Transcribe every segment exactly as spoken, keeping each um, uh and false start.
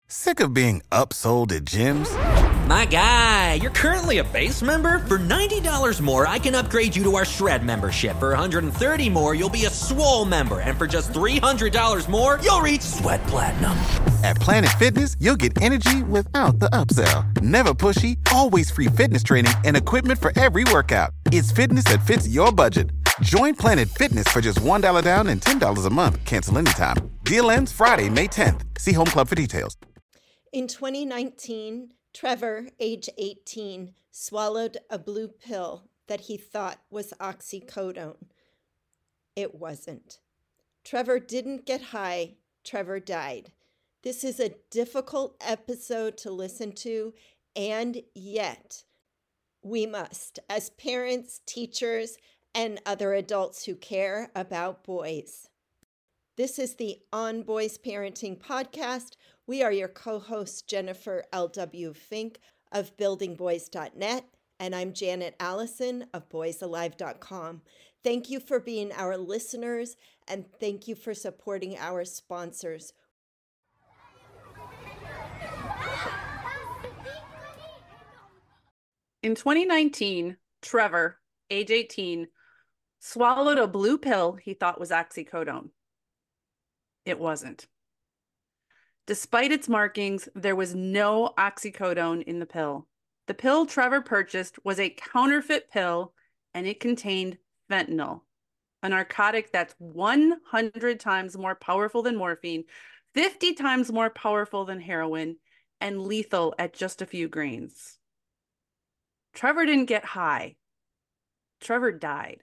Sick of being upsold at gyms? My guy, you're currently a base member? For ninety dollars more, I can upgrade you to our Shred membership. For one hundred thirty dollars more, you'll be a Swole member. And for just three hundred dollars more, you'll reach Sweat Platinum. At Planet Fitness, you'll get energy without the upsell. Never pushy, always free fitness training and equipment for every workout. It's fitness that fits your budget. Join Planet Fitness for just one dollar down and ten dollars a month. Cancel anytime. Deal ends Friday, May tenth. See Home Club for details. In twenty nineteen, Trevor, age eighteen, swallowed a blue pill that he thought was oxycodone. It wasn't. Trevor didn't get high. Trevor died. This is a difficult episode to listen to, and yet we must, as parents, teachers, and other adults who care about boys. This is the On Boys Parenting podcast. We are your co-hosts, Jennifer L W. Fink of building boys dot net, and I'm Janet Allison of boys alive dot com. Thank you for being our listeners, and thank you for supporting our sponsors. In twenty nineteen, Trevor, age eighteen, swallowed a blue pill he thought was oxycodone. It wasn't. Despite its markings, there was no oxycodone in the pill. The pill Trevor purchased was a counterfeit pill, and it contained fentanyl, a narcotic that's one hundred times more powerful than morphine, fifty times more powerful than heroin, and lethal at just a few grains. Trevor didn't get high. Trevor died.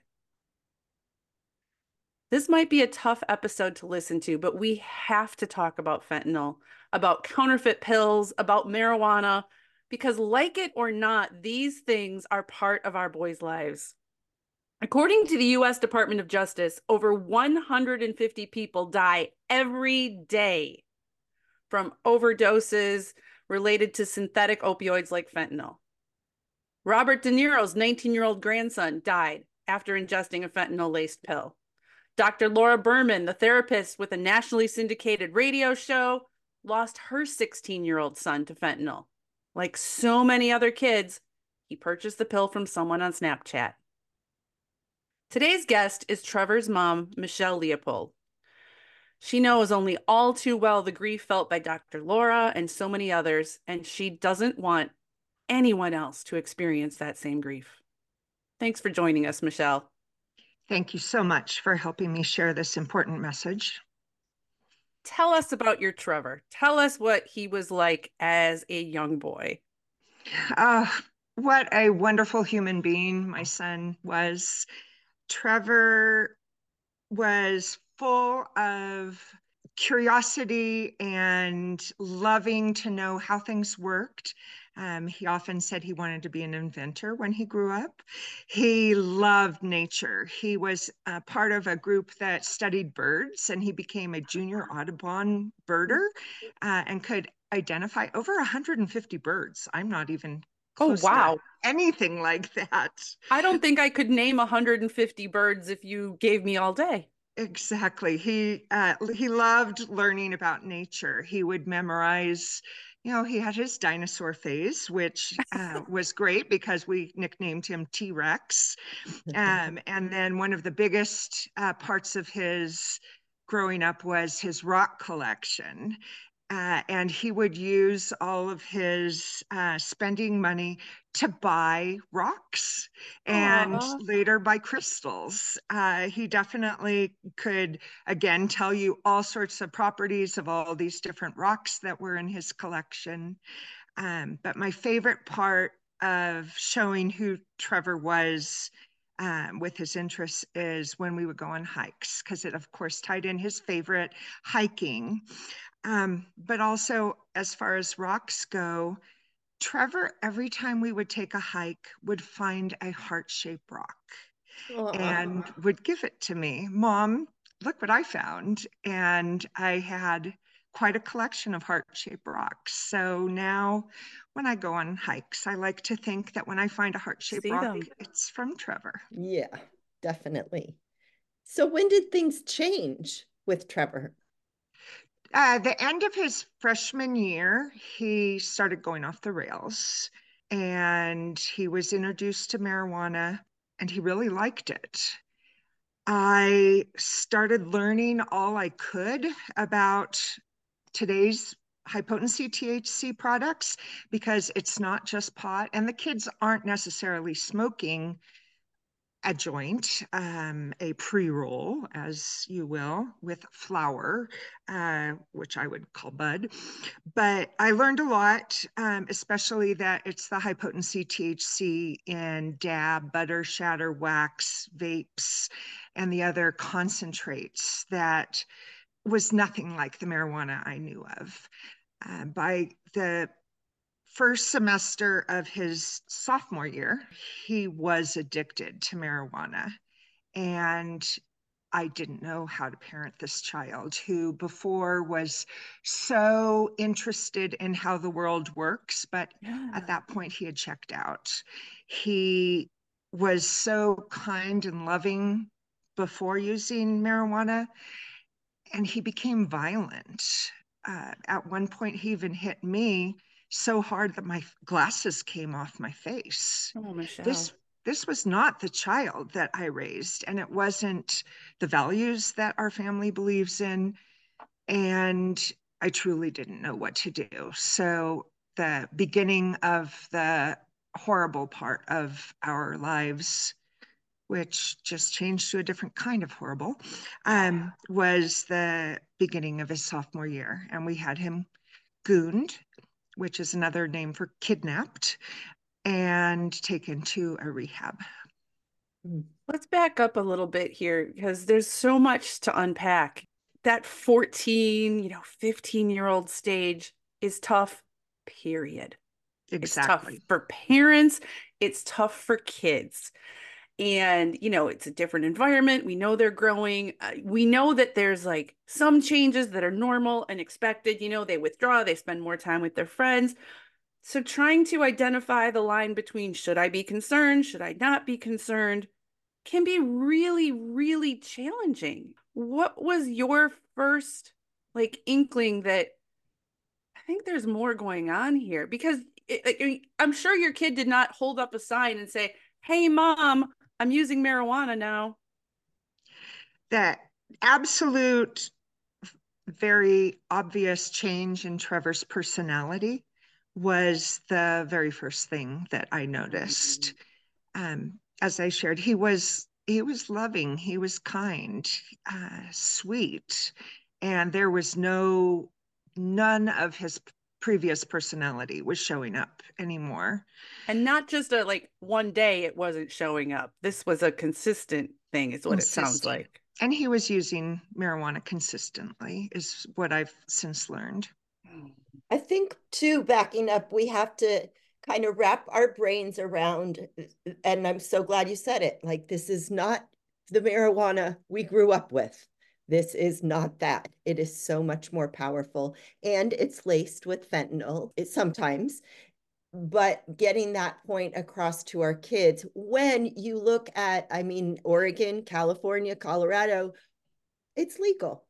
This might be a tough episode to listen to, but we have to talk about fentanyl, about counterfeit pills, about marijuana, because like it or not, these things are part of our boys' lives. According to the U S Department of Justice, over one hundred fifty people die every day from overdoses related to synthetic opioids like fentanyl. Robert De Niro's nineteen-year-old grandson died after ingesting a fentanyl-laced pill. Doctor Laura Berman, the therapist with a nationally syndicated radio show, lost her sixteen-year-old son to fentanyl. Like so many other kids, he purchased the pill from someone on Snapchat. Today's guest is Trevor's mom, Michelle Leopold. She knows only all too well the grief felt by Doctor Laura and so many others, and she doesn't want anyone else to experience that same grief. Thanks for joining us, Michelle. Thank you so much for helping me share this important message. Tell us about your Trevor. Tell us what he was like as a young boy. Uh, what a wonderful human being my son was. Trevor was full of curiosity and loving to know how things worked. Um, he often said he wanted to be an inventor when he grew up. He loved nature. He was uh, part of a group that studied birds, and he became a junior Audubon birder uh, and could identify over one hundred fifty birds. I'm not even close oh, wow. to anything like that. I don't think I could name one hundred fifty birds if you gave me all day. Exactly. He uh, he loved learning about nature. He would memorize. You know, he had his dinosaur phase, which uh, was great because we nicknamed him T-Rex. Um, and then one of the biggest uh, parts of his growing up was his rock collection. Uh, and he would use all of his uh, spending money to buy rocks and Aww. later buy crystals. Uh, he definitely could, again, tell you all sorts of properties of all these different rocks that were in his collection. Um, but my favorite part of showing who Trevor was Um, with his interests is when we would go on hikes, because it, of course, tied in his favorite hiking. Um, but also, as far as rocks go, Trevor, every time we would take a hike, would find a heart-shaped rock Aww. And would give it to me. Mom, look what I found. And I had quite a collection of heart-shaped rocks. So now when I go on hikes, I like to think that when I find a heart-shaped rock, them. It's from Trevor. Yeah, definitely. So when did things change with Trevor? Uh, the end of his freshman year, he started going off the rails, and he was introduced to marijuana, and he really liked it. I started learning all I could about today's high potency T H C products, because it's not just pot, and the kids aren't necessarily smoking a joint, um, a pre-roll, as you will, with flower, uh, which I would call bud. But I learned a lot, um, especially that it's the high potency T H C in dab, butter, shatter, wax, vapes, and the other concentrates that was nothing like the marijuana I knew of. Uh, by the first semester of his sophomore year, he was addicted to marijuana. And I didn't know how to parent this child who before was so interested in how the world works, but Yeah. at that point he had checked out. He was so kind and loving before using marijuana, and he became violent. Uh, at one point, he even hit me so hard that my glasses came off my face. Oh, Michelle. This this was not the child that I raised, and it wasn't the values that our family believes in. And I truly didn't know what to do. So the beginning of the horrible part of our lives, which just changed to a different kind of horrible, um, was the beginning of his sophomore year. And we had him gooned, which is another name for kidnapped, and taken to a rehab. Let's back up a little bit here, because there's so much to unpack. That fourteen, you know, fifteen year old stage is tough, period. Exactly. It's tough for parents. It's tough for kids. And, you know, it's a different environment. We know they're growing. Uh, we know that there's like some changes that are normal and expected. You know, they withdraw, they spend more time with their friends. So trying to identify the line between should I be concerned, should I not be concerned, can be really, really challenging. What was your first like inkling that I think there's more going on here? Because it, I'm sure your kid did not hold up a sign and say, "Hey, mom, I'm using marijuana now." The absolute, very obvious change in Trevor's personality was the very first thing that I noticed. Um, as I shared, he was he was loving, he was kind, uh, sweet, and there was no none of his previous personality was showing up anymore. And not just a like one day it wasn't showing up. This was a consistent thing, is what Consistent. It sounds like. And he was using marijuana consistently, is what I've since learned. I think, too, backing up, we have to kind of wrap our brains around, and I'm so glad you said it, like, this is not the marijuana we grew up with. This is not that. It is so much more powerful, and it's laced with fentanyl it, sometimes. But getting that point across to our kids, when you look at, I mean, Oregon, California, Colorado, it's legal.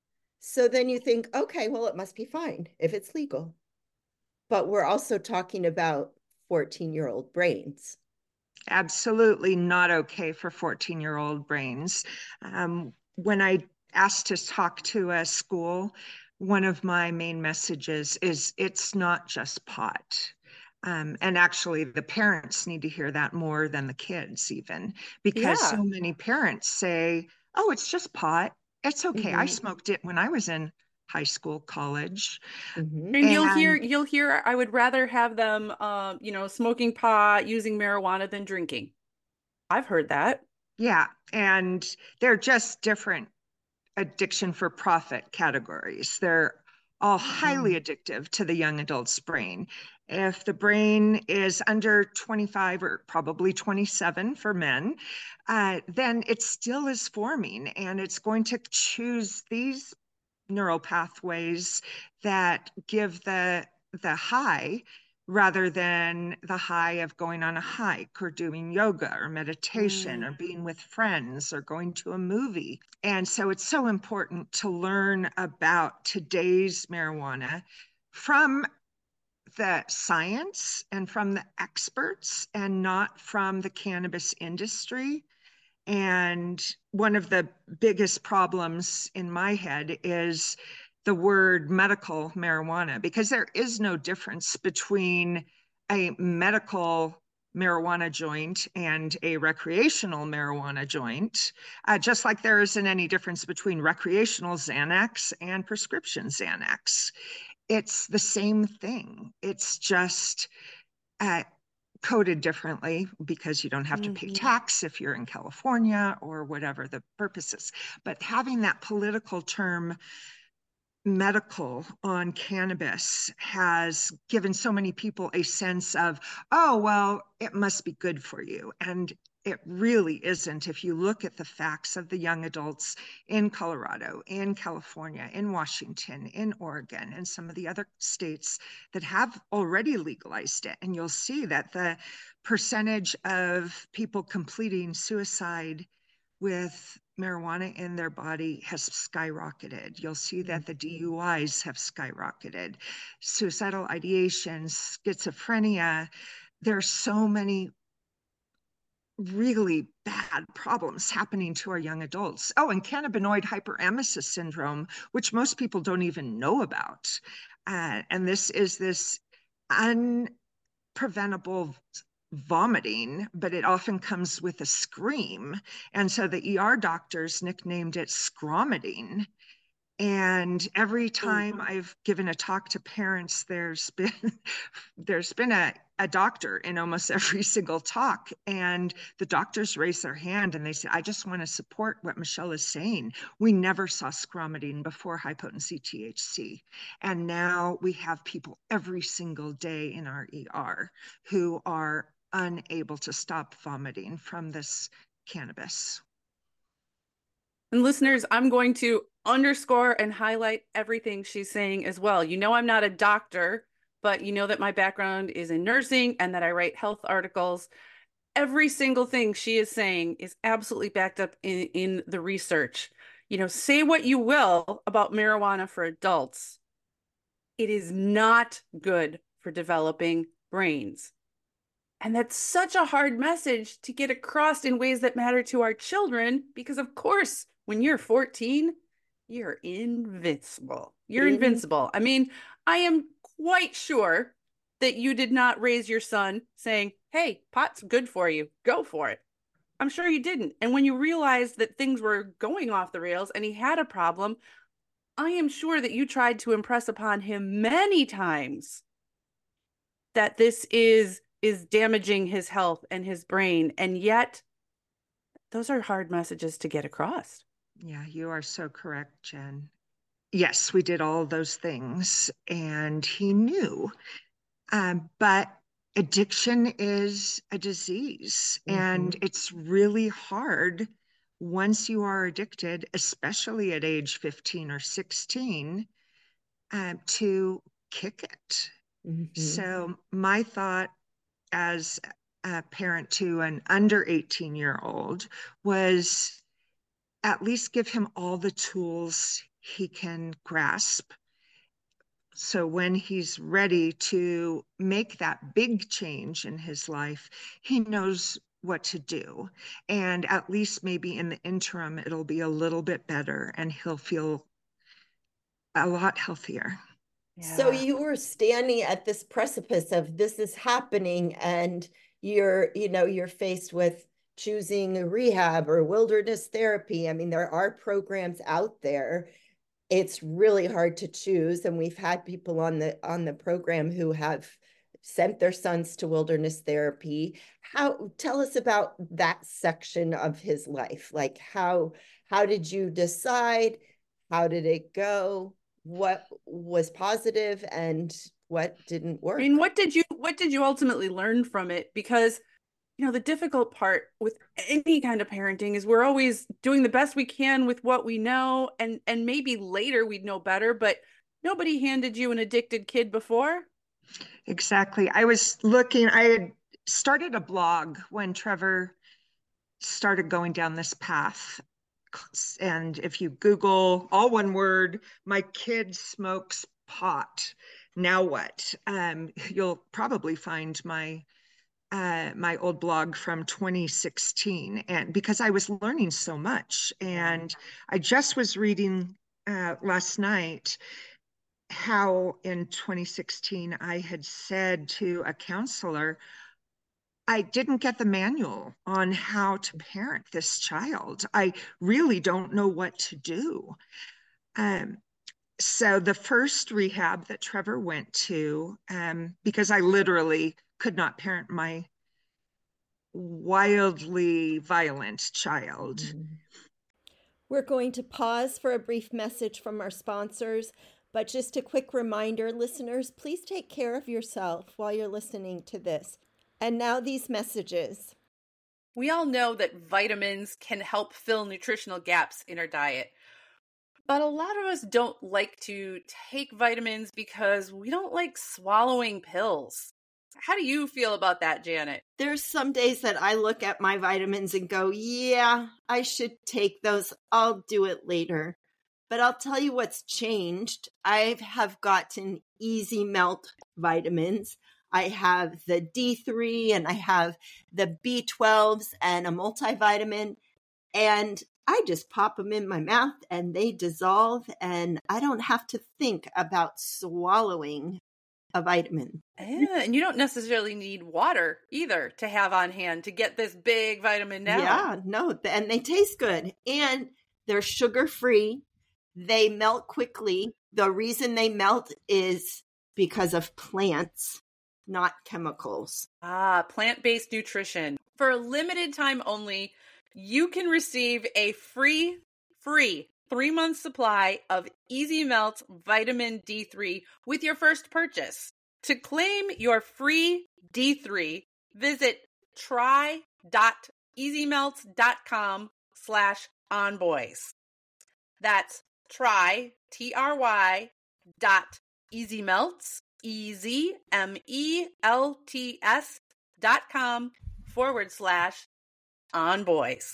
So then you think, okay, well, it must be fine if it's legal. But we're also talking about fourteen year old brains. Absolutely not okay for fourteen year old brains. Um, when I asked to talk to a school, one of my main messages is it's not just pot. Um, and actually, the parents need to hear that more than the kids, even, because Yeah. so many parents say, oh, it's just pot. It's okay. I Mhm. smoked it when I was in high school, college. Mhm. And you'll hear, And you'll hear, I would rather have them, um, you know, smoking pot, using marijuana than drinking. I've heard that. yeah, and they're just different addiction for profit categories. They're all highly addictive to the young adult's brain. If the brain is under twenty-five or probably twenty-seven for men, uh, then it still is forming, and it's going to choose these neural pathways that give the the high rather than the high of going on a hike or doing yoga or meditation Mm. or being with friends or going to a movie. And so it's so important to learn about today's marijuana from the science and from the experts and not from the cannabis industry. And one of the biggest problems in my head is the word medical marijuana, because there is no difference between a medical marijuana joint and a recreational marijuana joint, uh, just like there isn't any difference between recreational Xanax and prescription Xanax. It's the same thing. It's just uh, coded differently because you don't have to pay Mhm. tax if you're in California or whatever the purpose is. But having that political term medical on cannabis has given so many people a sense of, oh, well, it must be good for you. And it really isn't. If you look at the facts of the young adults in Colorado, in California, in Washington, in Oregon, and some of the other states that have already legalized it, and you'll see that the percentage of people completing suicide with marijuana in their body has skyrocketed. You'll see that the D U Is have skyrocketed. Suicidal ideation, schizophrenia. There's so many really bad problems happening to our young adults. Oh, and cannabinoid hyperemesis syndrome, which most people don't even know about. Uh, and this is this unpreventable vomiting, but it often comes with a scream. And so the E R doctors nicknamed it scromiting. And every time I've given a talk to parents, there's been there's been a, a doctor in almost every single talk. And the doctors raise their hand and they say, I just want to support what Michelle is saying. We never saw scromiting before high potency T H C. And now we have people every single day in our E R who are unable to stop vomiting from this cannabis. And listeners, I'm going to underscore and highlight everything she's saying as well. You know, I'm not a doctor, but you know that my background is in nursing and that I write health articles. Every single thing she is saying is absolutely backed up in, in the research. You know, say what you will about marijuana for adults. It is not good for developing brains. And that's such a hard message to get across in ways that matter to our children, because of course, when you're fourteen, you're invincible. You're invincible. I mean, I am quite sure that you did not raise your son saying, hey, pot's good for you. Go for it. I'm sure you didn't. And when you realized that things were going off the rails and he had a problem, I am sure that you tried to impress upon him many times that this is is damaging his health and his brain. And yet those are hard messages to get across. Yeah, you are so correct, Jen. Yes, we did all those things and he knew. Um, but addiction is a disease, mm-hmm. and it's really hard once you are addicted, especially at age fifteen or sixteen, uh, to kick it. Mm-hmm. So my thought as a parent to an under eighteen year old was at least give him all the tools he can grasp. So when he's ready to make that big change in his life, he knows what to do. And at least maybe in the interim, it'll be a little bit better and he'll feel a lot healthier. Yeah. So you were standing at this precipice of this is happening and you're, you know, you're faced with choosing rehab or wilderness therapy. I mean, there are programs out there. It's really hard to choose. And we've had people on the on the program who have sent their sons to wilderness therapy. How, tell us about that section of his life. Like how, how did you decide? How did it go? What was positive and what didn't work? I mean, what did you, what did you ultimately learn from it? Because you know, the difficult part with any kind of parenting is we're always doing the best we can with what we know. And, and maybe later we'd know better, but nobody handed you an addicted kid before. Exactly. I was looking, I had started a blog when Trevor started going down this path. And if you Google, all one word, my kid smokes pot, now what? Um, you'll probably find my uh, my old blog from twenty sixteen, and because I was learning so much. And I just was reading uh, last night how in twenty sixteen I had said to a counselor, I didn't get the manual on how to parent this child. I really don't know what to do. Um, so the first rehab that Trevor went to, um, because I literally could not parent my wildly violent child. We're going to pause for a brief message from our sponsors, but just a quick reminder, listeners, please take care of yourself while you're listening to this. And now these messages. We all know that vitamins can help fill nutritional gaps in our diet. But a lot of us don't like to take vitamins because we don't like swallowing pills. How do you feel about that, Janet? There's some days that I look at my vitamins and go, yeah, I should take those. I'll do it later. But I'll tell you what's changed. I have gotten Easy Melt vitamins. I have the D three and I have the B twelves and a multivitamin. And I just pop them in my mouth and they dissolve and I don't have to think about swallowing a vitamin. Yeah, and you don't necessarily need water either to have on hand to get this big vitamin down. Yeah, no, and they taste good. And they're sugar-free. They melt quickly. The reason they melt is because of plants, not chemicals. Ah, plant-based nutrition. For a limited time only, you can receive a free, free three-month supply of Easy Melt Vitamin D three with your first purchase. To claim your free D three, visit try.easymelts.com slash onboys. That's try, T R Y, dot easymelts, E-Z, M-E-L-T-S dot com forward slash onboys.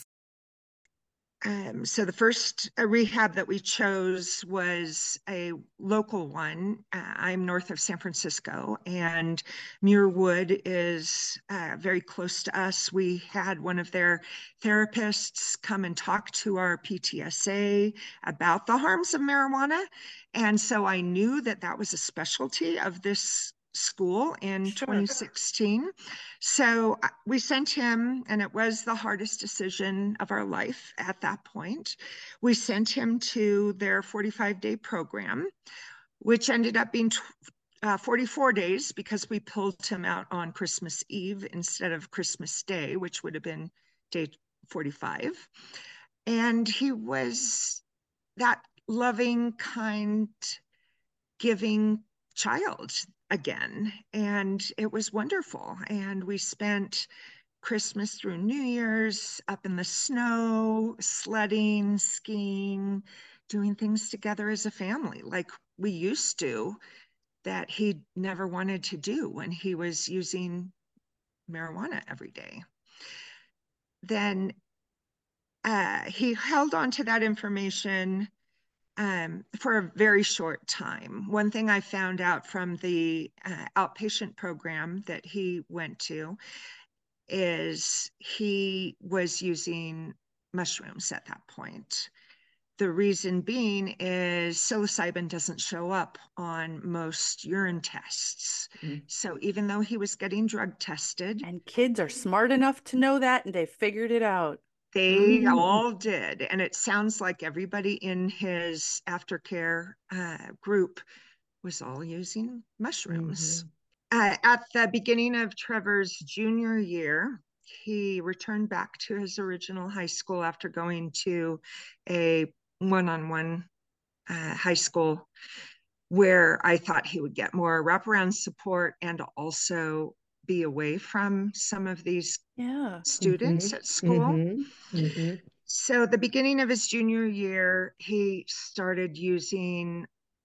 Um, so the first uh, rehab that we chose was a local one. Uh, I'm north of San Francisco, and Muirwood is uh, very close to us. We had one of their therapists come and talk to our P T S A about the harms of marijuana. And so I knew that that was a specialty of this school in Sure. twenty sixteen. So we sent him, and it was the hardest decision of our life at that point. We sent him to their forty-five day program, which ended up being uh, forty-four days because we pulled him out on Christmas Eve instead of Christmas Day, which would have been day forty-five. And he was that loving, kind, giving child again, and it was wonderful. And we spent Christmas through New Year's up in the snow, sledding, skiing, doing things together as a family like we used to, that he never wanted to do when he was using marijuana every day. Then uh, he held on to that information Um, for a very short time. One thing I found out from the uh, outpatient program that he went to is he was using mushrooms at that point. The reason being is psilocybin doesn't show up on most urine tests. Mm-hmm. So even though he was getting drug tested. And kids are smart enough to know that, and they figured it out. They mm. all did. And it sounds like everybody in his aftercare uh, group was all using mushrooms. Mm-hmm. Uh, at the beginning of Trevor's junior year, he returned back to his original high school after going to a one-on-one uh, high school where I thought he would get more wraparound support and also be away from some of these yeah. students mm-hmm. at school. Mm-hmm. Mm-hmm. So the beginning of his junior year, he started using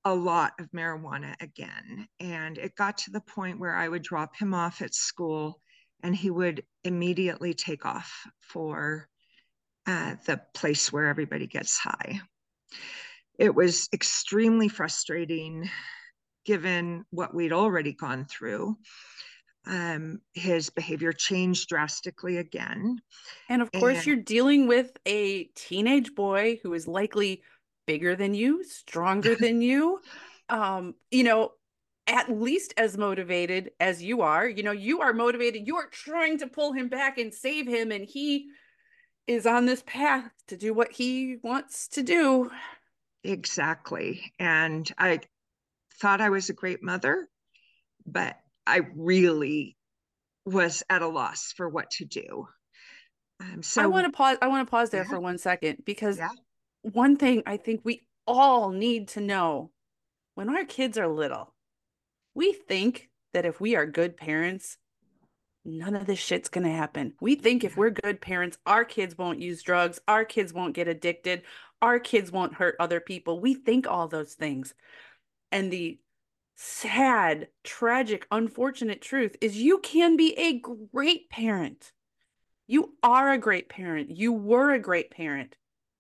a lot of marijuana again. And it got to the point where I would drop him off at school and he would immediately take off for uh, the place where everybody gets high. It was extremely frustrating given what we'd already gone through. Um, his behavior changed drastically again. And of course, and, you're dealing with a teenage boy who is likely bigger than you, stronger than you, um, you know, at least as motivated as you are. You know, you are motivated. You are trying to pull him back and save him. And he is on this path to do what he wants to do. Exactly. And I thought I was a great mother, but I really was at a loss for what to do. Um, so I want to pause. I want to pause there yeah. for one second, because yeah. one thing I think we all need to know: when our kids are little, we think that if we are good parents, none of this shit's going to happen. We think if we're good parents, our kids won't use drugs, our kids won't get addicted, our kids won't hurt other people. We think all those things. And the sad, tragic, unfortunate truth is you can be a great parent. You are a great parent. You were a great parent.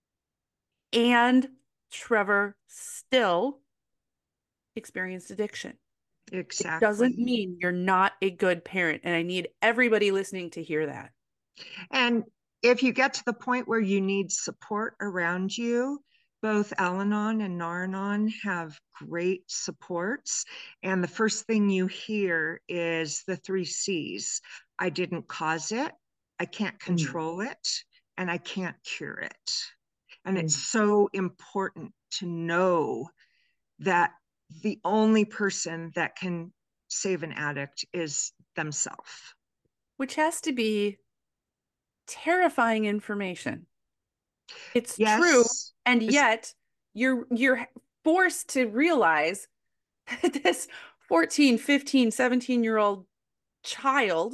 And Trevor still experienced addiction. Exactly. It doesn't mean you're not a good parent. And I need everybody listening to hear that. And if you get to the point where you need support around you, both Al-Anon and Nar-Anon have great supports. And the first thing you hear is the three C's. I didn't cause it, I can't control mm. it, and I can't cure it. And mm. it's so important to know that the only person that can save an addict is themselves. Which has to be terrifying information. It's yes. true. And yet you're you're forced to realize that this fourteen, fifteen, seventeen year old child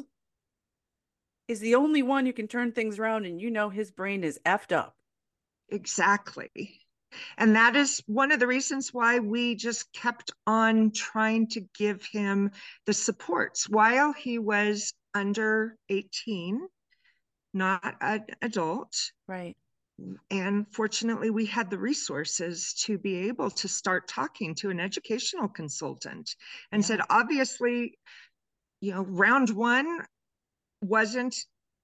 is the only one who can turn things around, and you know his brain is effed up. Exactly. And that is one of the reasons why we just kept on trying to give him the supports while he was under eighteen, not an adult. Right. And fortunately, we had the resources to be able to start talking to an educational consultant and yeah. said, obviously, you know, round one wasn't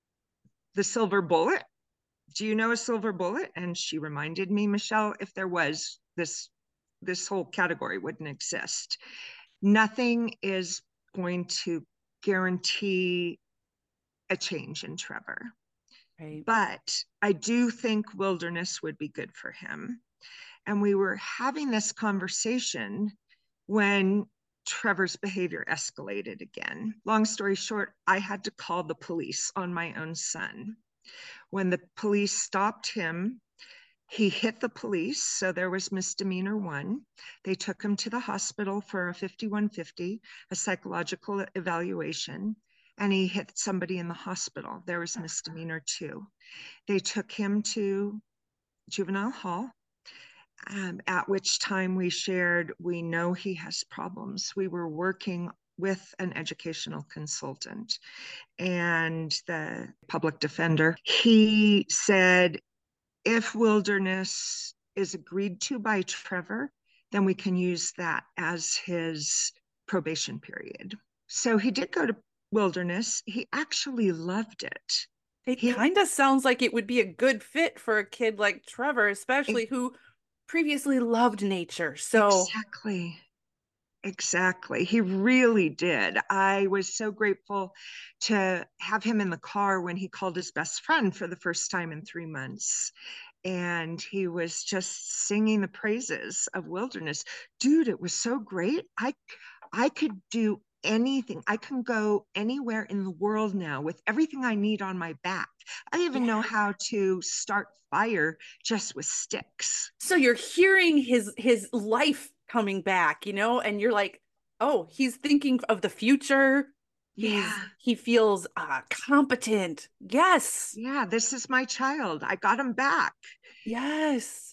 the silver bullet. Do you know a silver bullet? And she reminded me, Michelle, if there was, this, this whole category wouldn't exist. Nothing is going to guarantee a change in Trevor. Right. But I do think wilderness would be good for him. And we were having this conversation when Trevor's behavior escalated again. Long story short, I had to call the police on my own son. When the police stopped him, he hit the police, so there was misdemeanor one. They took him to the hospital for a fifty-one fifty, a psychological evaluation, and he hit somebody in the hospital. There was misdemeanor two. They took him to juvenile hall, um, at which time we shared, we know he has problems. We were working with an educational consultant and the public defender. He said, if wilderness is agreed to by Trevor, then we can use that as his probation period. So he did go to wilderness. He actually loved it. It kind of sounds like it would be a good fit for a kid like Trevor, especially it, who previously loved nature. So exactly. Exactly. He really did. I was so grateful to have him in the car when he called his best friend for the first time in three months. And he was just singing the praises of wilderness. Dude, it was so great. I, I could do anything. I can go anywhere in the world now with everything I need on my back. I even yeah. know how to start fire just with sticks. So you're hearing his his life coming back, you know, and you're like, oh, he's thinking of the future. He's yeah. he feels uh, competent. Yes. Yeah, this is my child. I got him back. Yes.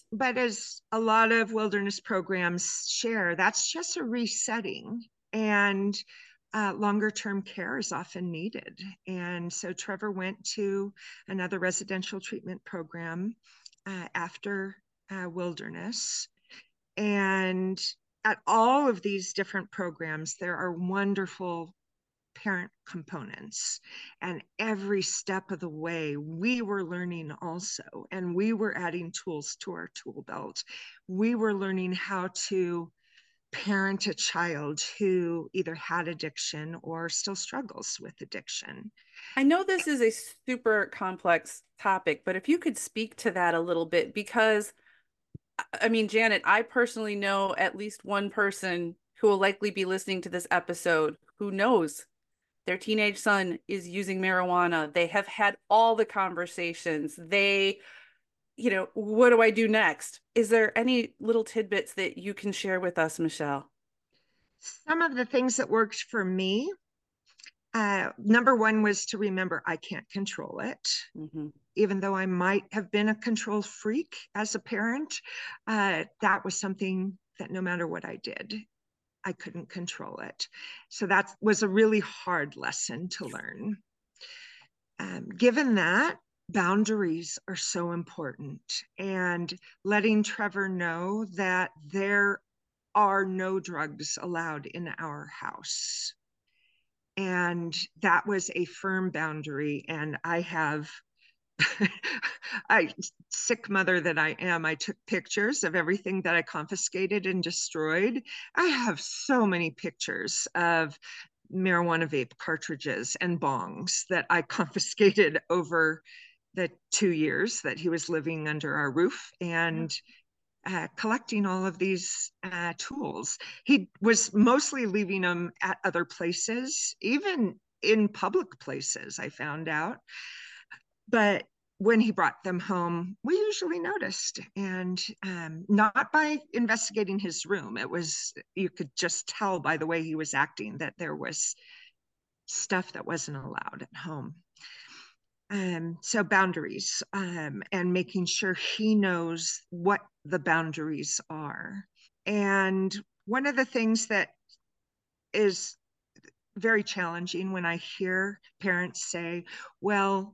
but as a lot of wilderness programs share, that's just a resetting, and uh, longer term care is often needed. And so Trevor went to another residential treatment program uh, after uh, wilderness. And at all of these different programs, there are wonderful parent components, and every step of the way we were learning also, and we were adding tools to our tool belt. We were learning how to parent a child who either had addiction or still struggles with addiction. I know this is a super complex topic, but if you could speak to that a little bit, because I mean, Janet, I personally know at least one person who will likely be listening to this episode who knows their teenage son is using marijuana. They have had all the conversations. They, you know, what do I do next? Is there any little tidbits that you can share with us, Michelle? Some of the things that worked for me, uh, number one was to remember I can't control it. Mm-hmm. Even though I might have been a control freak as a parent, uh, that was something that no matter what I did, I couldn't control it. So that was a really hard lesson to learn. Um, given that, boundaries are so important, and letting Trevor know that there are no drugs allowed in our house. And that was a firm boundary. And I have I, sick mother that I am, I took pictures of everything that I confiscated and destroyed. I have so many pictures of marijuana vape cartridges and bongs that I confiscated over the two years that he was living under our roof, and uh, collecting all of these uh, tools. He was mostly leaving them at other places, even in public places, I found out. But when he brought them home, we usually noticed, and um, not by investigating his room. It was, you could just tell by the way he was acting that there was stuff that wasn't allowed at home. Um, so boundaries, um, and making sure he knows what the boundaries are. And one of the things that is very challenging when I hear parents say, well,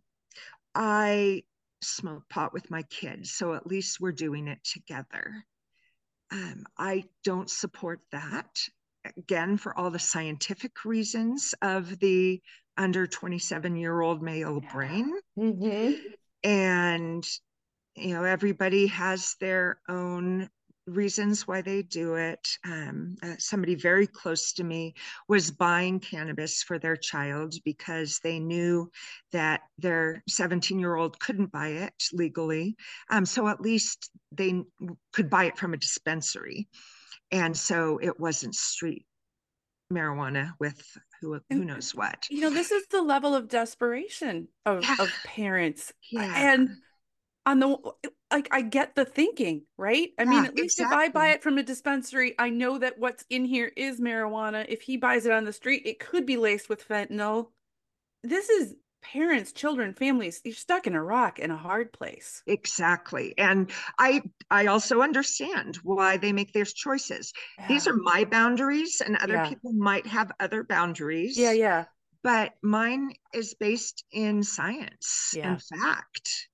I smoke pot with my kids, so at least we're doing it together. Um, I don't support that, again, for all the scientific reasons of the under twenty-seven year old male yeah. brain. Mm-hmm. And, you know, everybody has their own reasons why they do it. Um, uh, somebody very close to me was buying cannabis for their child because they knew that their seventeen year old couldn't buy it legally. Um, so at least they could buy it from a dispensary. And so it wasn't street marijuana with who, who knows what. You know, this is the level of desperation of, yeah. of parents. Yeah. And on the, like, I get the thinking, right? I yeah, mean, at least exactly. if I buy it from a dispensary, I know that what's in here is marijuana. If he buys it on the street, it could be laced with fentanyl. This is parents, children, families. You're stuck in a rock in a hard place. Exactly. And I I also understand why they make their choices. Yeah. These are my boundaries, and other yeah. people might have other boundaries. Yeah, yeah. But mine is based in science yeah. and fact.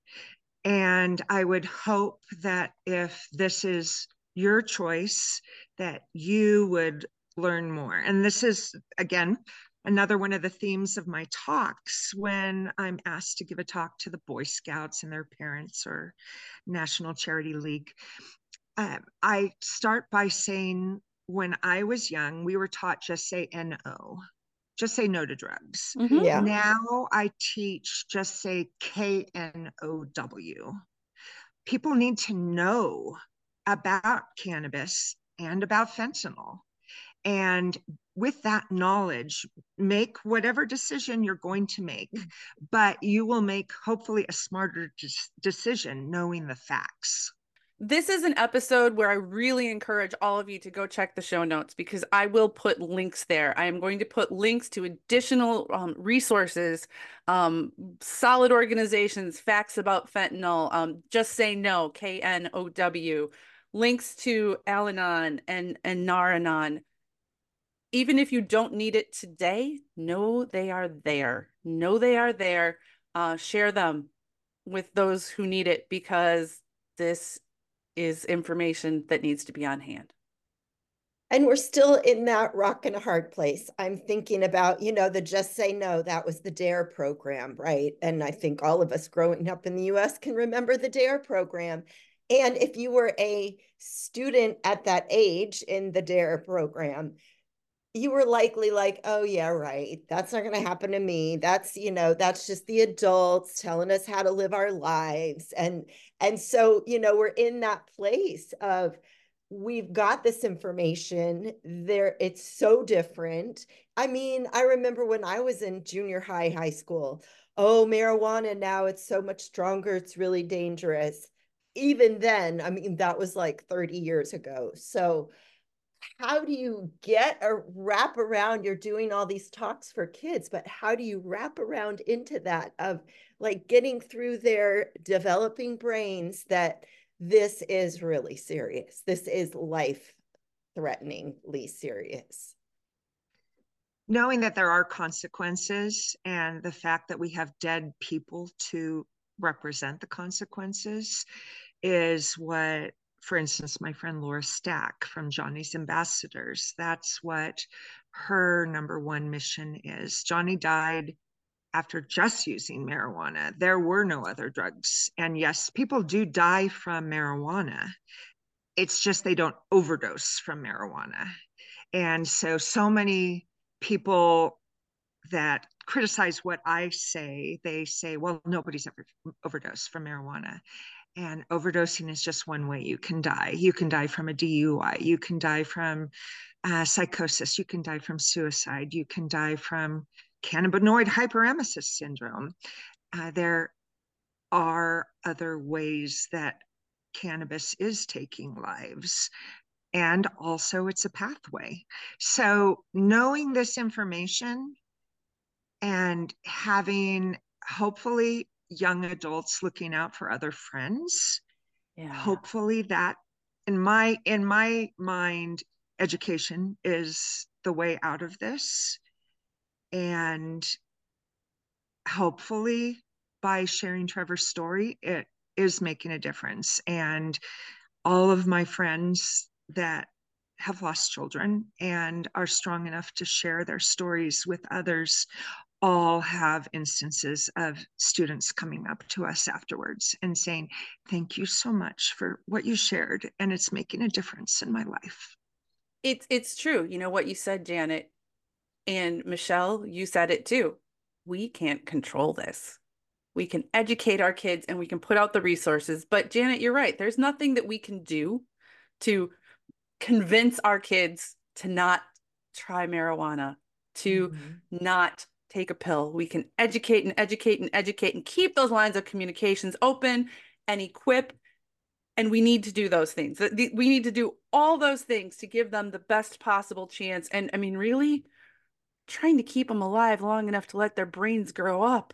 And I would hope that if this is your choice, that you would learn more. And this is, again, another one of the themes of my talks when I'm asked to give a talk to the Boy Scouts and their parents or National Charity League. Uh, I start by saying, when I was young, we were taught just say N O. Just say no to drugs. Mm-hmm. Yeah. Now I teach just say K N O W. People need to know about cannabis and about fentanyl. And with that knowledge, make whatever decision you're going to make, but you will make hopefully a smarter decision knowing the facts. This is an episode where I really encourage all of you to go check the show notes, because I will put links there. I am going to put links to additional um, resources, um, solid organizations, facts about fentanyl, um, Just Say No, K N O W, links to Al-Anon and, and Nar-Anon. Even if you don't need it today, know they are there. Know they are there. Uh, share them with those who need it, because this is information that needs to be on hand. And we're still in that rock and a hard place. I'm thinking about, you know, the Just Say No, that was the DARE program, right? And I think all of us growing up in the U S can remember the DARE program. And if you were a student at that age in the DARE program, you were likely like, oh yeah, right. That's not going to happen to me. That's, you know, that's just the adults telling us how to live our lives. And, and so, you know, we're in that place of, we've got this information there. It's so different. I mean, I remember when I was in junior high, high school, oh, marijuana, now it's so much stronger. It's really dangerous. Even then, I mean, that was like thirty years ago. So how do you get a wrap around? You're doing all these talks for kids, but how do you wrap around into that of like getting through their developing brains that this is really serious? This is life-threateningly serious. Knowing that there are consequences, and the fact that we have dead people to represent the consequences is what, for instance, my friend Laura Stack from Johnny's Ambassadors, that's what her number one mission is. Johnny died after just using marijuana. There were no other drugs. And yes, people do die from marijuana. It's just they don't overdose from marijuana. And so, so many people that criticize what I say, they say, well, nobody's ever overdosed from marijuana. And overdosing is just one way you can die. You can die from a D U I. You can die from uh, psychosis. You can die from suicide. You can die from cannabinoid hyperemesis syndrome. Uh, there are other ways that cannabis is taking lives. And also it's a pathway. So knowing this information and having hopefully young adults looking out for other friends, yeah. hopefully that in my in my mind, education is the way out of this. And hopefully by sharing Trevor's story, it is making a difference. And all of my friends that have lost children and are strong enough to share their stories with others all have instances of students coming up to us afterwards and saying, thank you so much for what you shared, and it's making a difference in my life. It's it's true. You know what you said, Janet, and Michelle, you said it too. We can't control this. We can educate our kids and we can put out the resources. But Janet, you're right. There's nothing that we can do to convince our kids to not try marijuana, to mm-hmm. not take a pill. We can educate and educate and educate and keep those lines of communications open and equip. And we need to do those things. We need to do all those things to give them the best possible chance. And I mean, really trying to keep them alive long enough to let their brains grow up.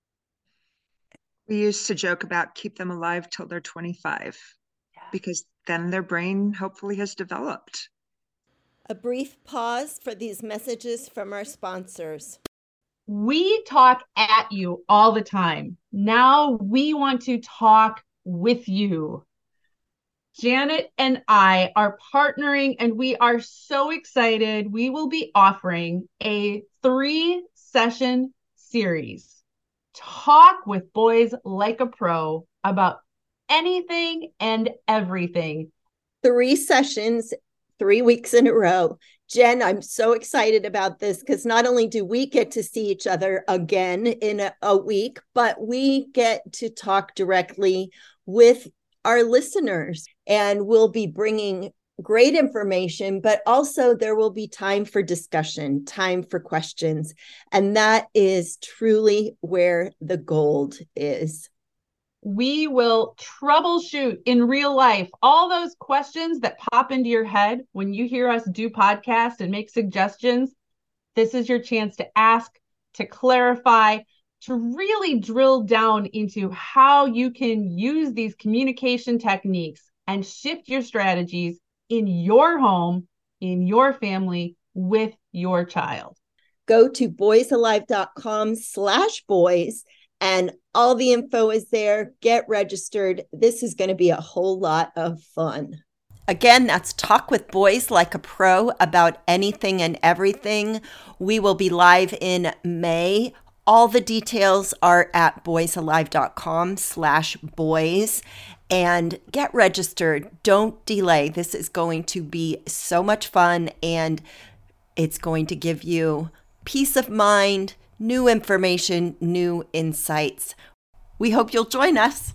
We used to joke about keep them alive till they're twenty-five, yeah. because then their brain hopefully has developed. A brief pause for these messages from our sponsors. We talk at you all the time. Now we want to talk with you. Janet and I are partnering, and we are so excited. We will be offering a three-session series. Talk with Boys Like a Pro about anything and everything. Three sessions, three weeks in a row. Jen, I'm so excited about this because not only do we get to see each other again in a, a week, but we get to talk directly with our listeners, and we'll be bringing great information, but also there will be time for discussion, time for questions. And that is truly where the gold is. We will troubleshoot in real life all those questions that pop into your head when you hear us do podcasts and make suggestions. This is your chance to ask, to clarify, to really drill down into how you can use these communication techniques and shift your strategies in your home, in your family, with your child. Go to boysalive.com slash boys and all the info is there. Get registered. This is going to be a whole lot of fun. Again, that's Talk with Boys Like a Pro about anything and everything. We will be live in May. All the details are at boysalive.com slash boys. And get registered. Don't delay. This is going to be so much fun, and it's going to give you peace of mind, new information, new insights. We hope you'll join us.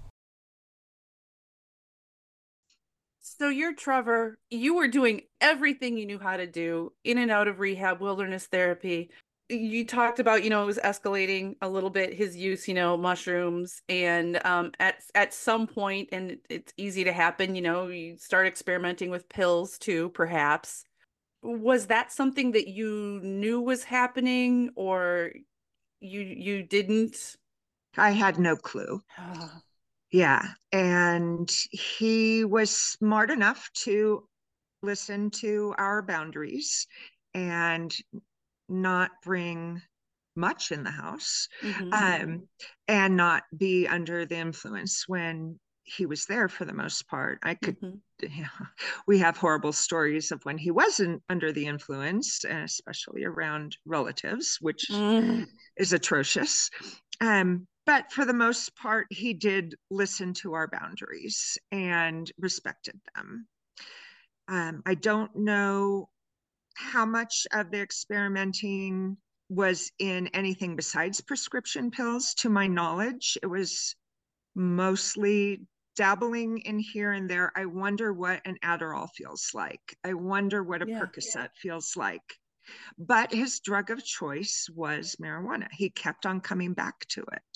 So you're Trevor. You were doing everything you knew how to do in and out of rehab, wilderness therapy. You talked about, you know, it was escalating a little bit, his use, you know, mushrooms. And um, at, at some point, and it's easy to happen, you know, you start experimenting with pills too, perhaps. Was that something that you knew was happening, or you you didn't? I had no clue. Yeah. And he was smart enough to listen to our boundaries and not bring much in the house, Mm-hmm. um, and not be under the influence when he was there for the most part. I could, Mm-hmm. yeah, we have horrible stories of when he wasn't under the influence, especially around relatives, which Mm. is atrocious. Um, but for the most part, he did listen to our boundaries and respected them. Um, I don't know how much of the experimenting was in anything besides prescription pills. To my knowledge, it was mostly dabbling in here and there. I wonder what an Adderall feels like. I wonder what a Yeah. Percocet feels like. But his drug of choice was marijuana. He kept on coming back to it.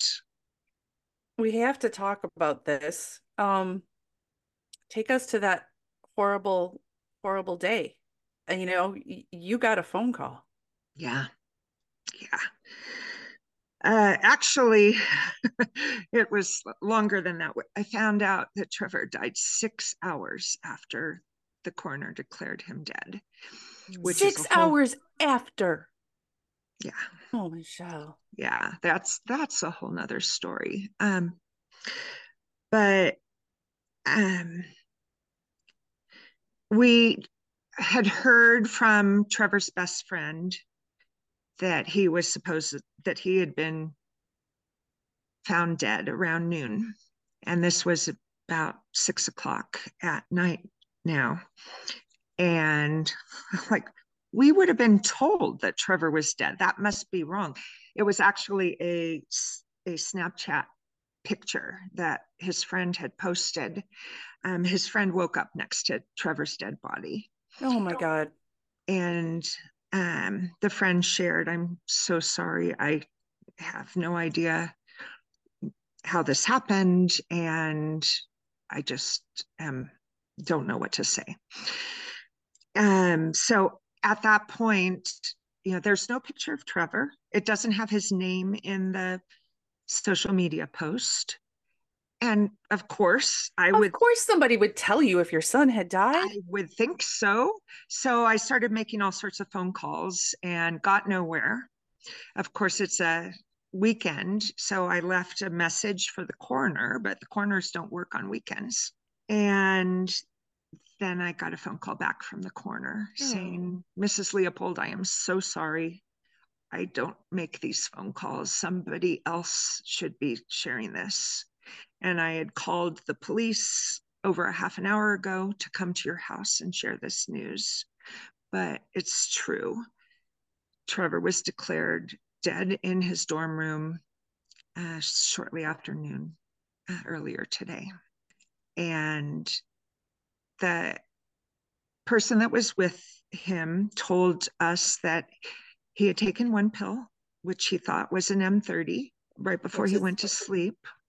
We have to talk about this. Um, take us to that horrible, horrible day. And, you know, y- you got a phone call. Yeah. Yeah. Uh, actually, it was longer than that. I found out that Trevor died six hours after the coroner declared him dead. Which Six is a whole, hours after. Yeah. Oh, Michelle. Yeah, that's that's a whole nother story. Um, but um, we had heard from Trevor's best friend that he was supposed that he had been found dead around noon, and this was about six o'clock at night now. And like, we would have been told that Trevor was dead. That must be wrong. It was actually a, a Snapchat picture that his friend had posted. Um, his friend woke up next to Trevor's dead body. Oh my God. And um, the friend shared, "I'm so sorry. I have no idea how this happened. And I just um, don't know what to say." Um, so at that point, you know, there's no picture of Trevor. It doesn't have his name in the social media post. And of course, I Of would, course somebody would tell you if your son had died. I would think so. So I started making all sorts of phone calls and got nowhere. Of course, it's a weekend, so I left a message for the coroner, but the coroners don't work on weekends. And then I got a phone call back from the coroner Oh. saying, "Missus Leopold, I am so sorry. I don't make these phone calls. Somebody else should be sharing this." And I had called the police over a half an hour ago to come to your house and share this news. But it's true. Trevor was declared dead in his dorm room uh, shortly after noon, uh, earlier today. And the person that was with him told us that he had taken one pill, which he thought was an M thirty, right before Which he is- went to sleep.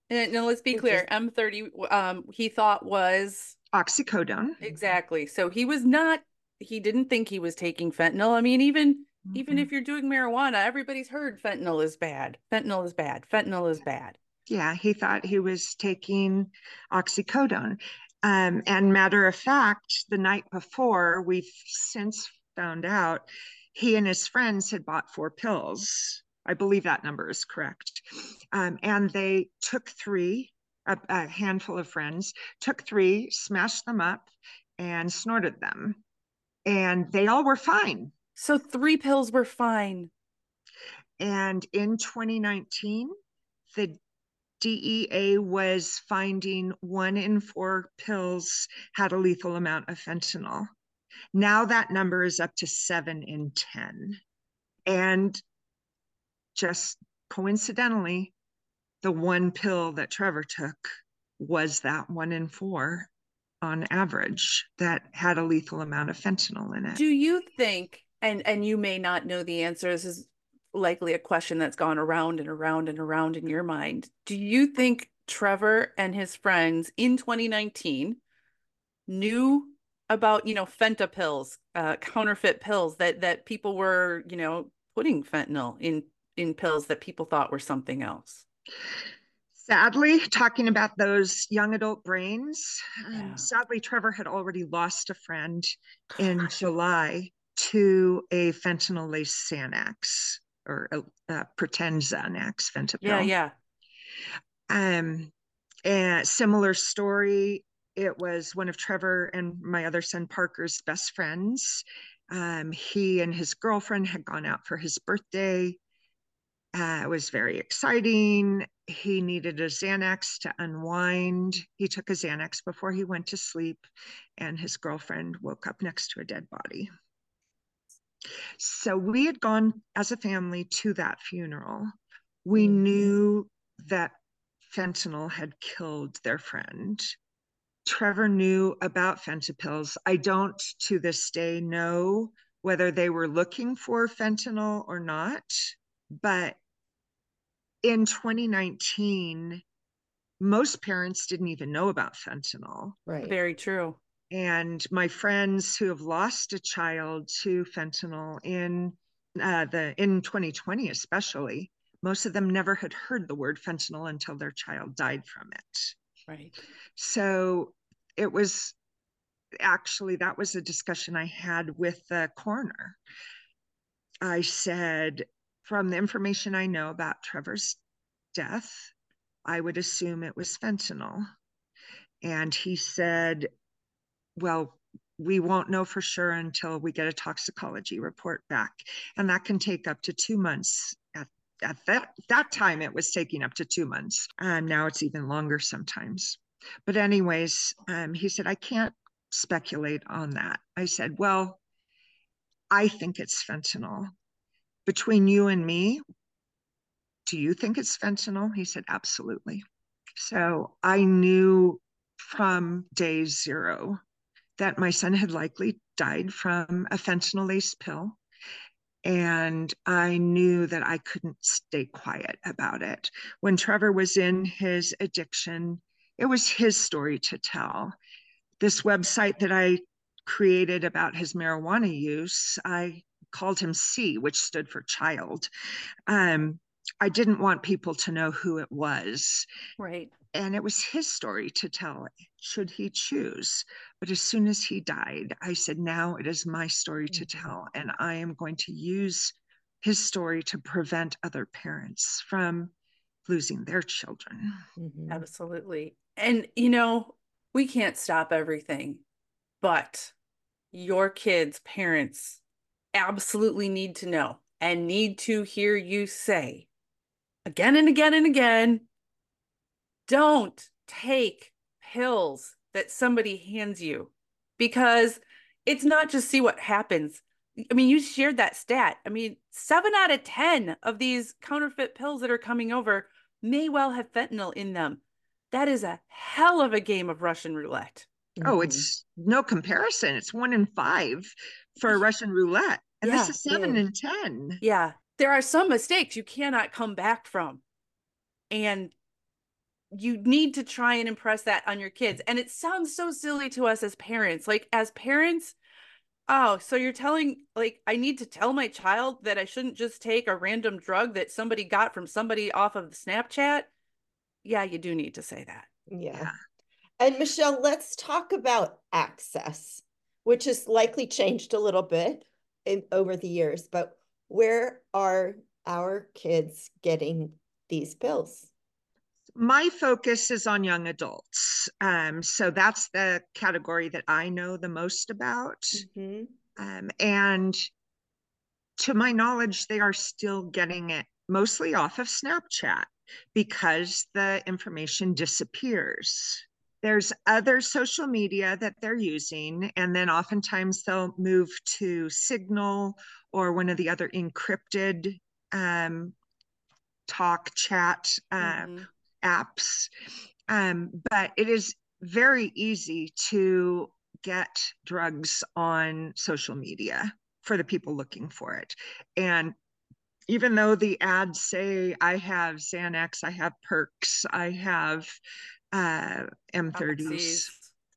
And, and let's be It clear, just- M thirty, um, he thought was Oxycodone. exactly. So he was not. He didn't think he was taking fentanyl. I mean, even even Mhm. if you're doing marijuana, everybody's heard fentanyl is bad. Fentanyl is bad. Fentanyl is bad. Yeah, he thought he was taking oxycodone. Um, and matter of fact, the night before, we've since found out he and his friends had bought four pills. I believe that number is correct. Um, and they took three, a, a handful of friends, took three, smashed them up, and snorted them. And they all were fine. So three pills were fine. And in twenty nineteen, the D E A was finding one in four pills had a lethal amount of fentanyl. Now that number is up to seven in ten. And just coincidentally, the one pill that Trevor took was that one in four on average that had a lethal amount of fentanyl in it. Do you think, and and you may not know the answer, this is likely a question that's gone around and around and around in your mind. Do you think Trevor and his friends in twenty nineteen knew about, you know, fenta pills, uh, counterfeit pills that that people were, you know, putting fentanyl in in pills that people thought were something else? Sadly, talking about those young adult brains, Yeah. um, sadly, Trevor had already lost a friend in July to a fentanyl-laced Xanax, or a, a pretend Xanax fentanyl. Yeah, yeah. Um, and similar story. It was one of Trevor and my other son Parker's best friends. Um, he and his girlfriend had gone out for his birthday. Uh, it was very exciting. He needed a Xanax to unwind. He took a Xanax before he went to sleep, and his girlfriend woke up next to a dead body. So we had gone as a family to that funeral. We Mm. knew that fentanyl had killed their friend. Trevor knew about fentanyls. I don't to this day know whether they were looking for fentanyl or not, but in twenty nineteen, most parents didn't even know about fentanyl. Right. Very true. And my friends who have lost a child to fentanyl in uh, the in twenty twenty especially, most of them never had heard the word fentanyl until their child died from it. Right. So it was actually, that was a discussion I had with the coroner. I said, from the information I know about Trevor's death, I would assume it was fentanyl. And he said, well, we won't know for sure until we get a toxicology report back. And that can take up to two months. At, at that, that time, it was taking up to two months. And now it's even longer sometimes. But anyways, um, he said, I can't speculate on that. I said, well, I think it's fentanyl. Between you and me, do you think it's fentanyl? He said, absolutely. So I knew from day zero that my son had likely died from a fentanyl-laced pill. And I knew that I couldn't stay quiet about it. When Trevor was in his addiction, it was his story to tell. This website that I created about his marijuana use, I called him C, which stood for child. Um, I didn't want people to know who it was. Right. And it was his story to tell, should he choose. But as soon as he died, I said, now it is my story to tell. And I am going to use his story to prevent other parents from losing their children. Mhm. Absolutely. And, you know, we can't stop everything, but your kids' parents absolutely need to know and need to hear you say again and again and again, don't take pills that somebody hands you, because it's not just see what happens. I mean, you shared that stat. I mean, seven out of ten of these counterfeit pills that are coming over may well have fentanyl in them. That is a hell of a game of Russian roulette. Oh, Mhm. it's no comparison. It's one in five for Russian roulette. And Yeah, this is seven big. in ten. Yeah, there are some mistakes you cannot come back from. And you need to try and impress that on your kids. And it sounds so silly to us as parents. Like as parents, oh, so you're telling, like, I need to tell my child that I shouldn't just take a random drug that somebody got from somebody off of Snapchat? Yeah, you do need to say that. Yeah. Yeah. And Michelle, let's talk about access, which has likely changed a little bit in, over the years, but where are our kids getting these pills? My focus is on young adults. Um, so that's the category that I know the most about. Mm-hmm. Um, and to my knowledge, they are still getting it mostly off of Snapchat because the information disappears. There's other social media that they're using, and then oftentimes they'll move to Signal or one of the other encrypted um, talk chat uh, Mhm. apps. Um, but it is very easy to get drugs on social media for the people looking for it. And even though the ads say I have Xanax, I have Perks, I have uh, M thirties, Oxys.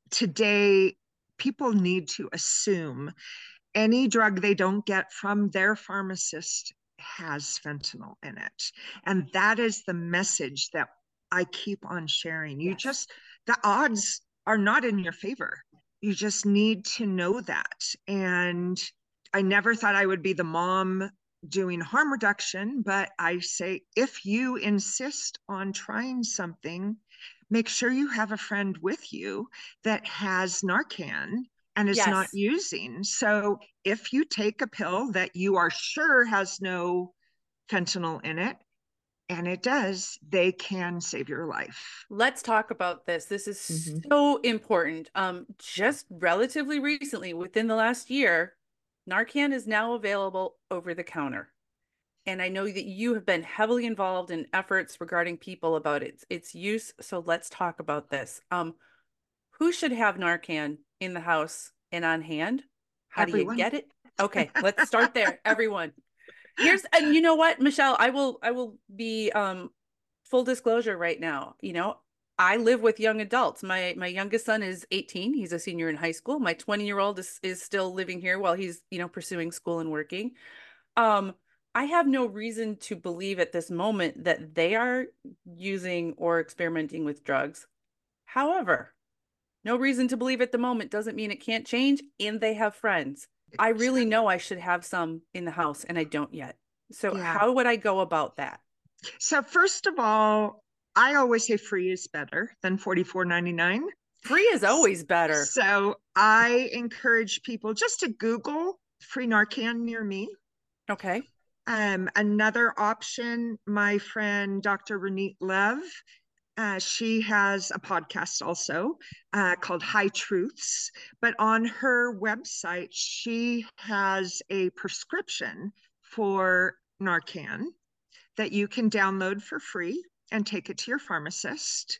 today people need to assume any drug they don't get from their pharmacist has fentanyl in it. And that is the message that I keep on sharing. You Yes. just, the odds are not in your favor. You just need to know that. And I never thought I would be the mom doing harm reduction, but I say, if you insist on trying something, make sure you have a friend with you that has Narcan and is not Yes. using. So if you take a pill that you are sure has no fentanyl in it, and it does, they can save your life. Let's talk about this. This is Mhm. so important. Um, just relatively recently, within the last year, Narcan is now available over the counter. And I know that you have been heavily involved in efforts regarding people about its its use. So let's talk about this. Um, who should have Narcan in the house and on hand? How do you Everyone. get it? Okay, let's start there. Everyone. Here's, and you know what, Michelle, I will I will be um full disclosure right now. You know, I live with young adults. My my youngest son is eighteen. He's a senior in high school. My twenty-year-old is is still living here while he's, you know, pursuing school and working. Um, I have no reason to believe at this moment that they are using or experimenting with drugs. However, no reason to believe at the moment doesn't mean it can't change, and they have friends. I really know I should have some in the house, and I don't yet. So Yeah. how would I go about that? So first of all, I always say free is better than forty-four ninety-nine. Free is always better. So I encourage people just to Google free Narcan near me. Okay. Um, another option, my friend Doctor Ronit Lev, uh, she has a podcast also uh, called High Truths. But on her website, she has a prescription for Narcan that you can download for free and take it to your pharmacist.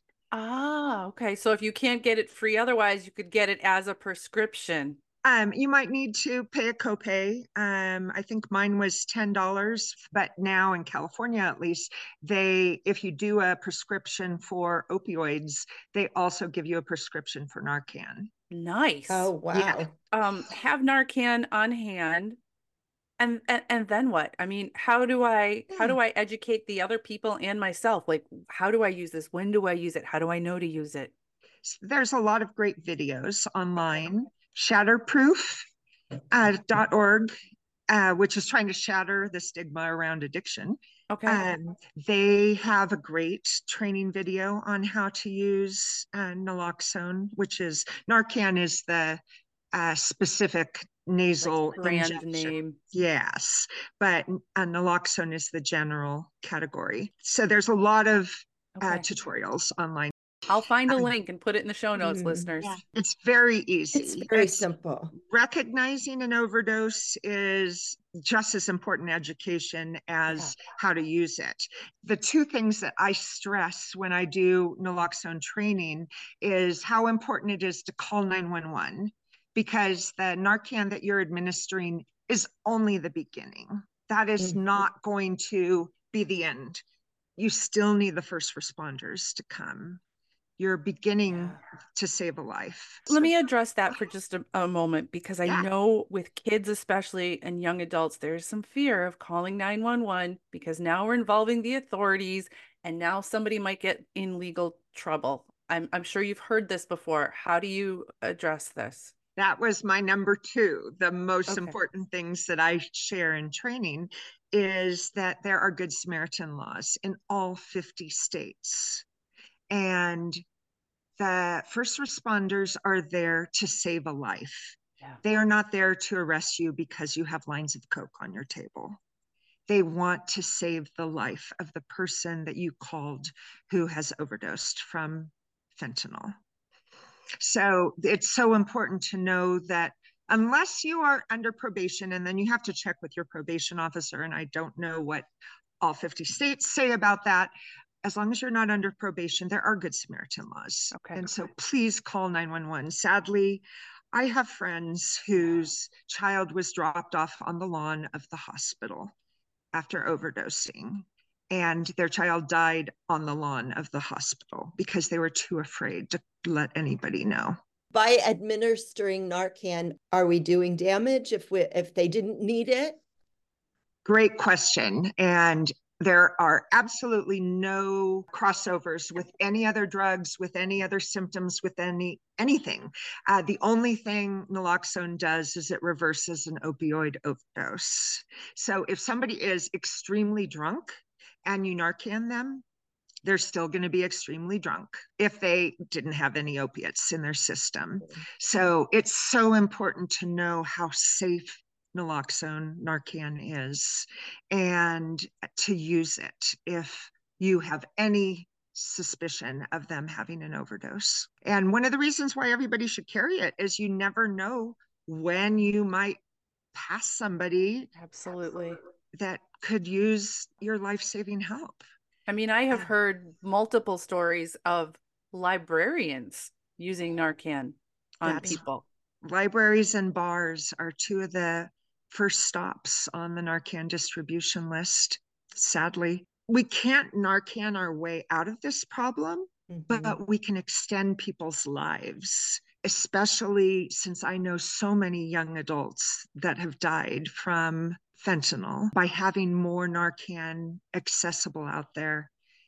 Ah, okay. So if you can't get it free otherwise, you could get it as a prescription. Um, you might need to pay a copay. Um, I think mine was ten dollars, but now in California, at least, they, if you do a prescription for opioids, they also give you a prescription for Narcan. Nice. Oh, wow. Yeah. Um, have Narcan on hand. And, and and then what? I mean, how do I how do I educate the other people and myself? Like, how do I use this? When do I use it? How do I know to use it? There's a lot of great videos online. Shatterproof dot org, uh, which is trying to shatter the stigma around addiction. Okay. Um, they have a great training video on how to use uh, naloxone, which is Narcan is the uh, specific nasal Like brand injection. name. Yes, but uh, naloxone is the general category. So there's a lot of uh, Okay. tutorials online. I'll find a link and put it in the show notes, Mm. listeners. Yeah, it's very easy. It's very It's- simple. recognizing an overdose is just as important education as how to use it. The two things that I stress when I do naloxone training is how important it is to call nine one one, because the Narcan that you're administering is only the beginning. That is Mhm. not going to be the end. you still need the first responders to come. You're beginning Yeah. to save a life. Let So, me address that for just a, a moment, because I yeah. know with kids especially and young adults, there's some fear of calling nine one one because now we're involving the authorities and now somebody might get in legal trouble. I'm, I'm sure you've heard this before. How do you address this? That was my number two. The most Okay. important things that I share in training is that there are Good Samaritan laws in all fifty states. And the first responders are there to save a life. Yeah. They are not there to arrest you because you have lines of Coke on your table. They want to save the life of the person that you called who has overdosed from fentanyl. So it's so important to know that unless you are under probation, and then you have to check with your probation officer, and I don't know what all fifty states say about that. As long as you're not under probation, there are Good Samaritan laws. Okay. And so please call nine one one. Sadly, I have friends whose child was dropped off on the lawn of the hospital after overdosing, and their child died on the lawn of the hospital because they were too afraid to let anybody know. By administering Narcan, are we doing damage if we if they didn't need it? Great question. And there are absolutely no crossovers with any other drugs, with any other symptoms, with any anything. Uh, the only thing naloxone does is it reverses an opioid overdose. So if somebody is extremely drunk and you Narcan them, they're still going to be extremely drunk if they didn't have any opiates in their system. So it's so important to know how safe naloxone Narcan is and to use it if you have any suspicion of them having an overdose. And one of the reasons why everybody should carry it is you never know when you might pass somebody Absolutely. that could use your life-saving help. I mean, I have heard multiple stories of librarians using Narcan on That's, people. Libraries and bars are two of the first stops on the Narcan distribution list, sadly. We can't Narcan our way out of this problem, mm-hmm. but we can extend people's lives, especially since I know so many young adults that have died from fentanyl. By having more Narcan accessible out there,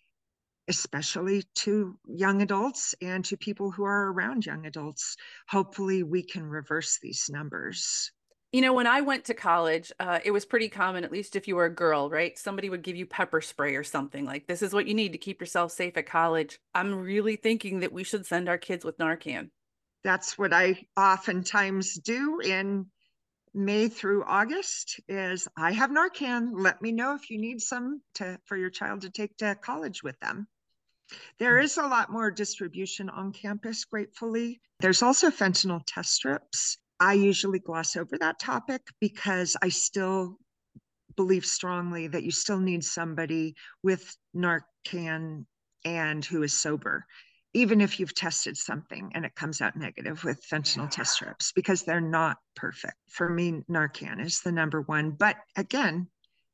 especially to young adults and to people who are around young adults, hopefully we can reverse these numbers. You know, when I went to college, uh, it was pretty common, at least if you were a girl, right? Somebody would give you pepper spray or something like, this is what you need to keep yourself safe at college. I'm really thinking that we should send our kids with Narcan. That's what I oftentimes do in May through August is I have Narcan. Let me know if you need some to, for your child to take to college with them. There is a lot more distribution on campus, gratefully. There's also fentanyl test strips. I usually gloss over that topic because I still believe strongly that you still need somebody with Narcan and who is sober, even if you've tested something and it comes out negative with fentanyl test strips, because they're not perfect. For me, Narcan is the number one. But again,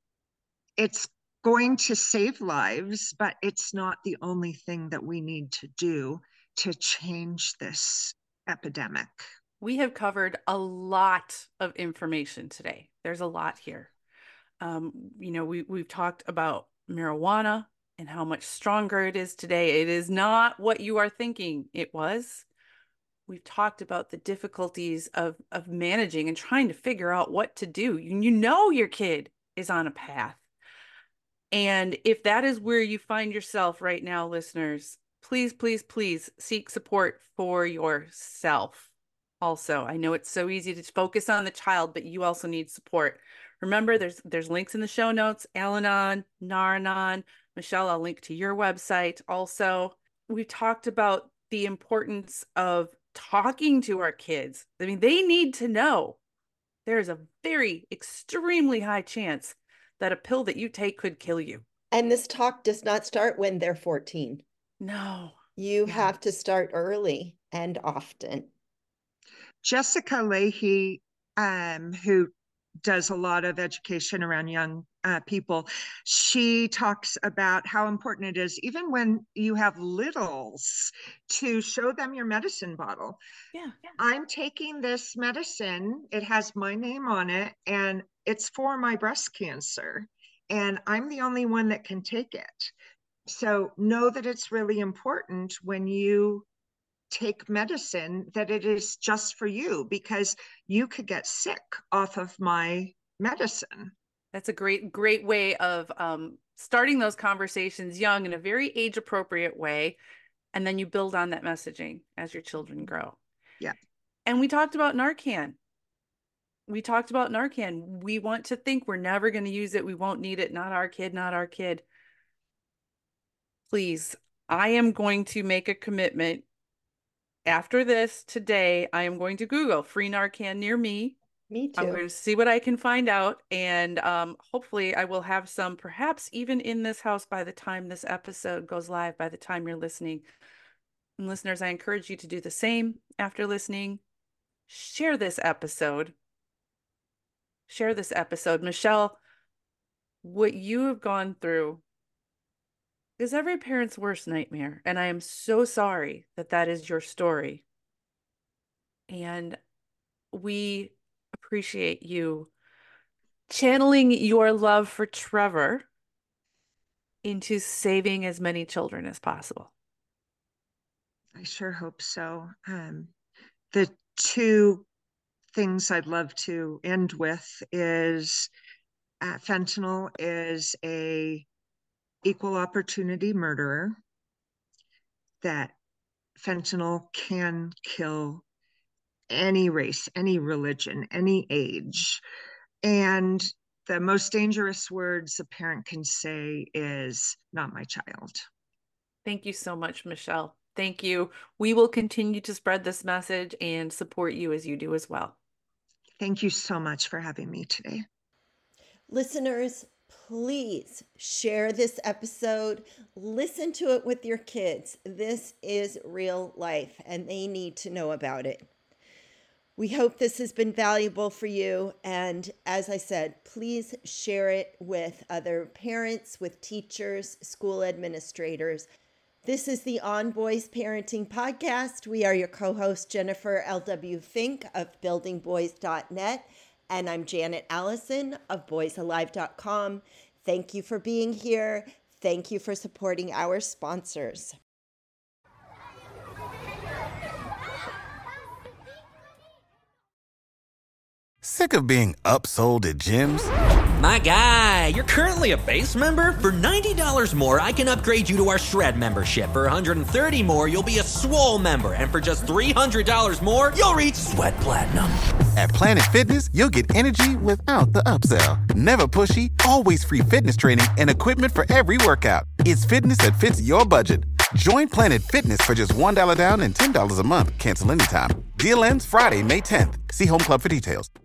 it's going to save lives, but it's not the only thing that we need to do to change this epidemic. We have covered a lot of information today. There's a lot here. Um, you know, we, we've talked about marijuana and how much stronger it is today. It is not what you are thinking it was. We've talked about the difficulties of, of managing and trying to figure out what to do. You, you know your kid is on a path. And if that is where you find yourself right now, listeners, please, please, please seek support for yourself. Also, I know it's so easy to focus on the child, but you also need support. Remember, there's there's links in the show notes, Al-Anon, Nar-Anon. Michelle, I'll link to your website. Also, we've talked about the importance of talking to our kids. I mean, they need to know there is a very extremely high chance that a pill that you take could kill you. And this talk does not start when they're fourteen. No. You Yeah. have to start early and often. Jessica Leahy, um, who does a lot of education around young uh, people, she talks about how important it is, even when you have littles, to show them your medicine bottle. Yeah. I'm taking this medicine. It has my name on it, and it's for my breast cancer. And I'm the only one that can take it. So know that it's really important when you take medicine that it is just for you, because you could get sick off of my medicine. That's a great, great way of um, starting those conversations young in a very age appropriate way. And then you build on that messaging as your children grow. Yeah. And we talked about Narcan. We talked about Narcan. We want to think we're never going to use it. We won't need it. Not our kid, not our kid. Please, I am going to make a commitment. After this today, I am going to Google free Narcan near me. Me too. I'm going to see what I can find out. And um, hopefully I will have some, perhaps even in this house by the time this episode goes live, by the time you're listening. And listeners, I encourage you to do the same after listening. Share this episode. Share this episode. Michelle, what you have gone through is every parent's worst nightmare. And I am so sorry that that is your story. And we appreciate you channeling your love for Trevor into saving as many children as possible. I sure hope so. Um, the two things I'd love to end with is uh, fentanyl is a equal opportunity murderer, that fentanyl can kill any race, any religion, any age. And the most dangerous words a parent can say is, not my child. Thank you so much, Michelle. Thank you. We will continue to spread this message and support you as you do as well. Thank you so much for having me today. Listeners, please share this episode. Listen to it with your kids. This is real life, and they need to know about it. We hope this has been valuable for you. And as I said, please share it with other parents, with teachers, school administrators. This is the On Boys Parenting Podcast. We are your co-host, Jennifer L W. Fink of building boys dot net. And I'm Janet Allison of boys alive dot com. Thank you for being here. Thank you for supporting our sponsors. Sick of being upsold at gyms? My guy, you're currently a base member? For ninety dollars more, I can upgrade you to our Shred membership. For one hundred thirty dollars more, you'll be a Swole member. And for just three hundred dollars more, you'll reach Sweat Platinum. At Planet Fitness, you'll get energy without the upsell. Never pushy, always free fitness training and equipment for every workout. It's fitness that fits your budget. Join Planet Fitness for just one dollar down and ten dollars a month. Cancel anytime. Deal ends Friday, May tenth. See Home Club for details.